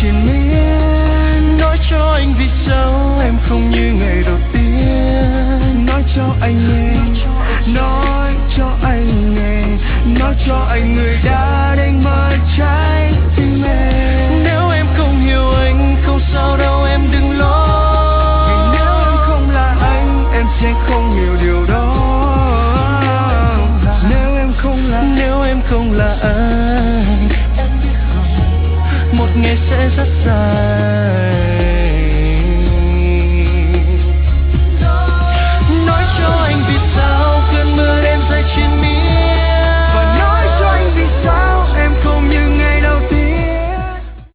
triền miên. Nói cho anh vì sao em không như ngày đầu tiên. Nói cho anh nghe, nói cho anh nghe, nói cho anh người đã đánh mất trái tim em. Nếu em không hiểu anh không sao đâu em đừng lo. Vì nếu em không là anh em sẽ không hiểu điều đó. Nếu em không là anh, một ngày sẽ rất dài.